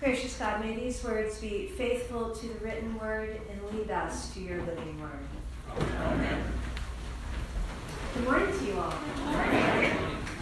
Gracious God, may these words be faithful to the written word and lead us to your living word. Amen. Good morning to you all. I'd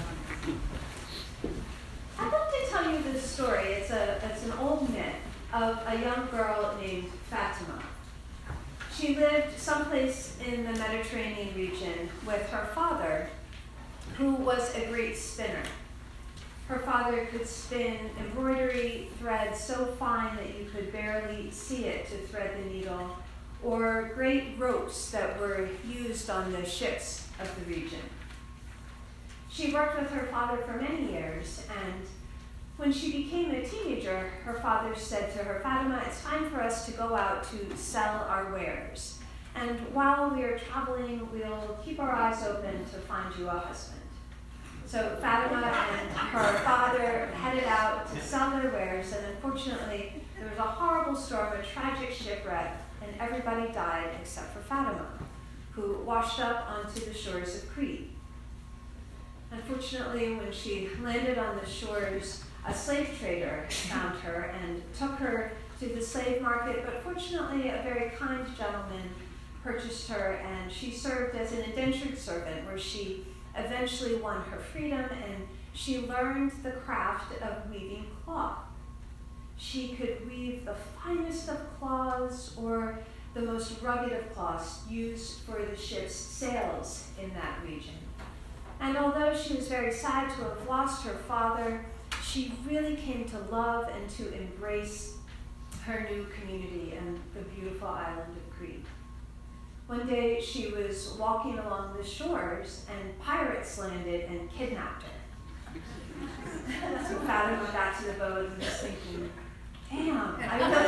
like to tell you this story. It's an old myth of a young girl named Fatima. She lived someplace in the Mediterranean region with her father, who was a great spinner. Her father could spin embroidery thread so fine that you could barely see it to thread the needle, or great ropes that were used on the ships of the region. She worked with her father for many years, and when she became a teenager, her father said to her, "Fatima, it's time for us to go out to sell our wares. And while we are traveling, we'll keep our eyes open to find you a husband." So Fatima and her father headed out to sell their wares, and unfortunately, there was a horrible storm, a tragic shipwreck, and everybody died except for Fatima, who washed up onto the shores of Crete. Unfortunately, when she landed on the shores, a slave trader found her and took her to the slave market, but fortunately, a very kind gentleman purchased her, and she served as an indentured servant, where she eventually won her freedom, and she learned the craft of weaving cloth. She could weave the finest of cloths or the most rugged of cloths used for the ship's sails in that region. And although she was very sad to have lost her father, she really came to love and to embrace her new community and the beautiful island of Crete. One day she was walking along the shores and pirates landed and kidnapped her. So Fatima got to the boat and was thinking, "Damn, I really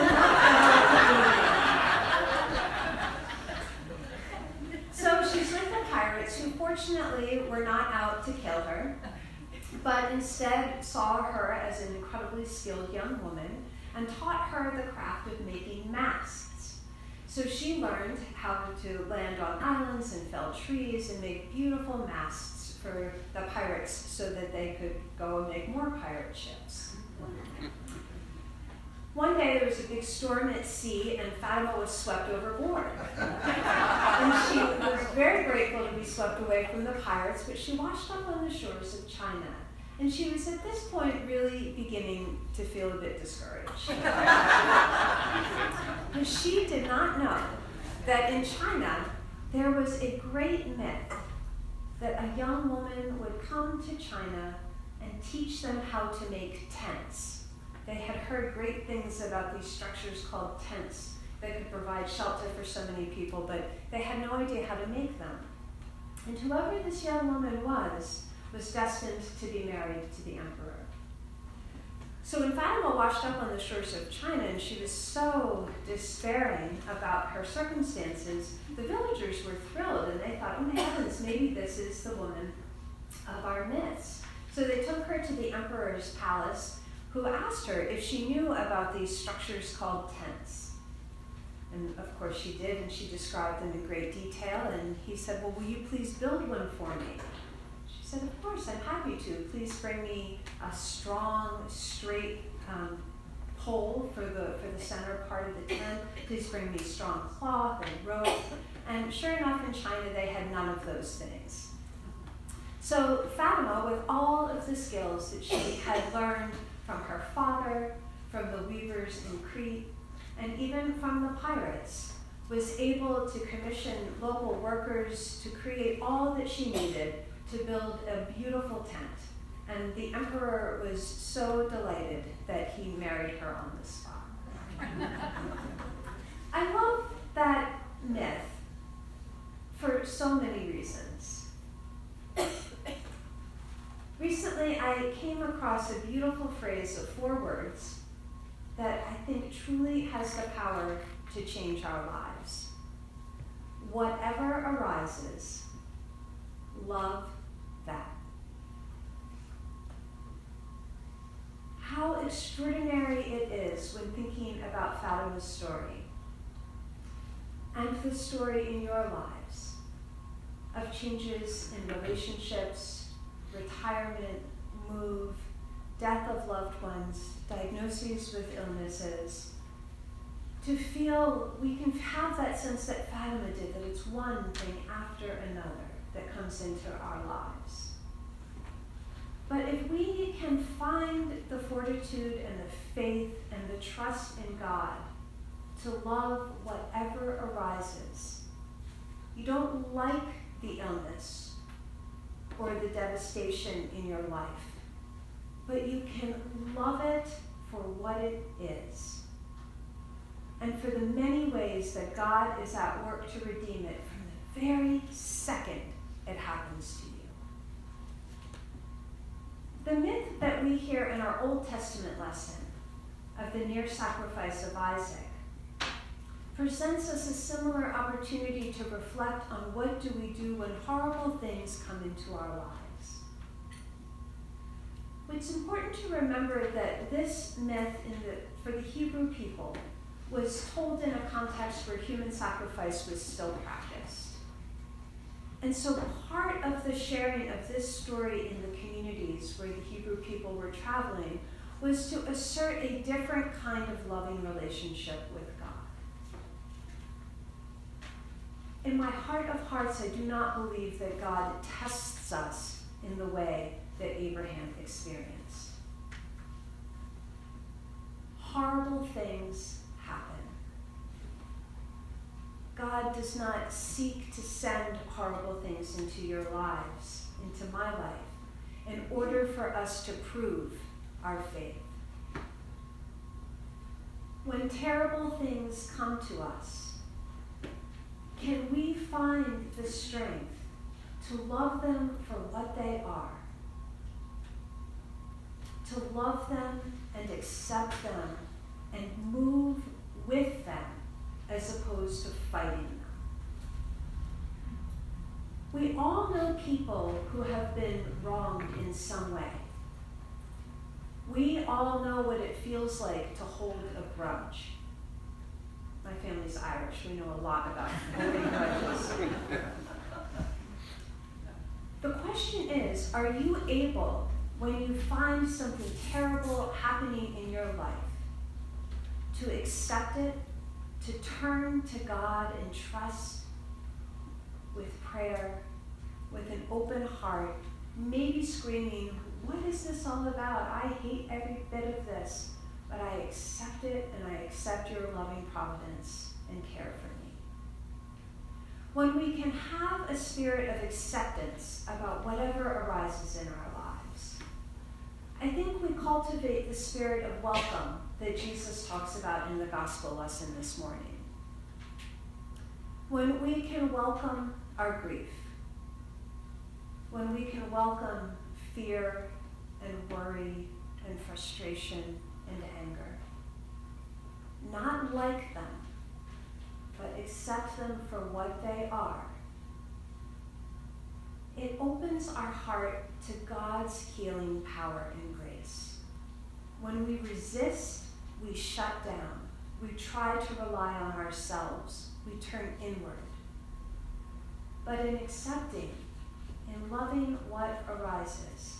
love that." So she's with the pirates, who fortunately were not out to kill her, but instead saw her as an incredibly skilled young woman and taught her the craft of making masts. So she learned how to land on islands and fell trees and make beautiful masts for the pirates so that they could go and make more pirate ships. One day there was a big storm at sea and Fatima was swept overboard. And she was very grateful to be swept away from the pirates, but she washed up on the shores of China. And she was at this point really beginning to feel a bit discouraged. And she did not know that in China there was a great myth that a young woman would come to China and teach them how to make tents. They had heard great things about these structures called tents that could provide shelter for so many people, but they had no idea how to make them. And whoever this young woman was destined to be married to the emperor. So when Fatima washed up on the shores of China and she was so despairing about her circumstances, the villagers were thrilled and they thought, "Oh my heavens, maybe this is the woman of our myths." So they took her to the emperor's palace, who asked her if she knew about these structures called tents. And of course she did, and she described them in great detail, and he said, "Well, will you please build one for me?" She said, "Of course, I'm happy to. Please bring me a strong, straight pole for the center part of the tent. Please bring me strong cloth and rope." And sure enough, in China, they had none of those things. So Fatima, with all of the skills that she had learned from her father, from the weavers in Crete, and even from the pirates, was able to commission local workers to create all that she needed to build a beautiful tent. And the emperor was so delighted that he married her on the spot. I love that myth for so many reasons. Recently, I came across a beautiful phrase of 4 words that I think truly has the power to change our lives. Whatever arises, love that. How extraordinary it is when thinking about Fatima's story and the story in your lives of changes in relationships, retirement, move, death of loved ones, diagnoses with illnesses, to feel we can have that sense that Fatima did, that it's one thing after another that comes into our lives. But if we can find the fortitude and the faith and the trust in God to love whatever arises, you don't like the illness or the devastation in your life, but you can love it for what it is, and for the many ways that God is at work to redeem it from the very second it happens to you. The myth that we hear in our Old Testament lesson of the near sacrifice of Isaac presents us a similar opportunity to reflect on what do we do when horrible things come into our lives. It's important to remember that this myth for the Hebrew people was told in a context where human sacrifice was still practiced. And so part of the sharing of this story in the communities where the Hebrew people were traveling was to assert a different kind of loving relationship with God. In my heart of hearts, I do not believe that God tests us in the way that Abraham experienced. Horrible things happen. God does not seek to send horrible things into your lives, into my life, in order for us to prove our faith. When terrible things come to us, can we find the strength to love them for what they are? To love them and accept them and move with them as opposed to fighting them. We all know people who have been wronged in some way. We all know what it feels like to hold a grudge. My family's Irish. We know a lot about holding grudges. The question is, are you able, when you find something terrible happening in your life, to accept it, to turn to God in trust, with prayer, with an open heart, maybe screaming, what is this all about? I hate every bit of this, but I accept it and I accept your loving providence and care for me. When we can have a spirit of acceptance about whatever arises in our lives, I think we cultivate the spirit of welcome that Jesus talks about in the gospel lesson this morning. When we can welcome our grief, when we can welcome fear and worry and frustration and anger, not like them, but accept them for what they are, it opens our heart to God's healing power and grace. When we resist, we shut down. We try to rely on ourselves. We turn inward. But in accepting, in loving what arises,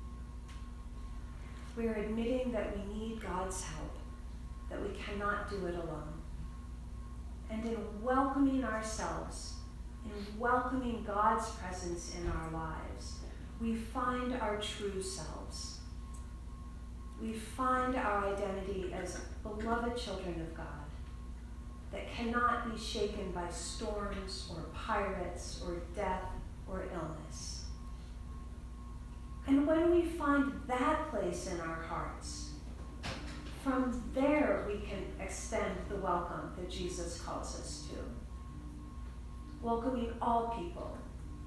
we are admitting that we need God's help, that we cannot do it alone. And in welcoming ourselves, in welcoming God's presence in our lives, we find our true selves. We find our identity as beloved children of God that cannot be shaken by storms or pirates or death or illness. And when we find that place in our hearts, from there we can extend the welcome that Jesus calls us to. Welcoming all people.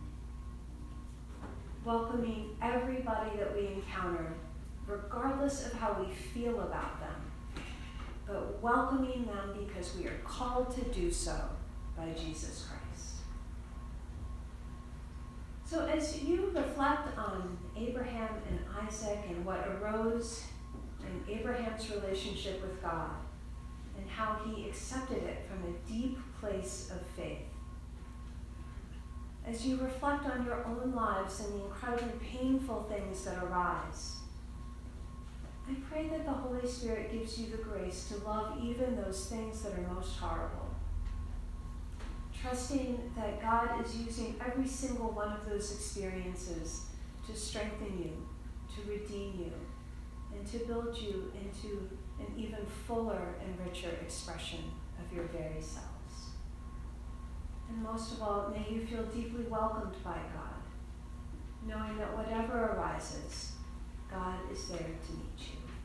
Welcoming everybody that we encounter, regardless of how we feel about them, but welcoming them because we are called to do so by Jesus Christ. So as you reflect on Abraham and Isaac and what arose in Abraham's relationship with God and how he accepted it from a deep place of faith, as you reflect on your own lives and the incredibly painful things that arise, I pray that the Holy Spirit gives you the grace to love even those things that are most horrible, trusting that God is using every single one of those experiences to strengthen you, to redeem you, and to build you into an even fuller and richer expression of your very selves. And most of all, may you feel deeply welcomed by God, knowing that whatever arises, God is there to meet you.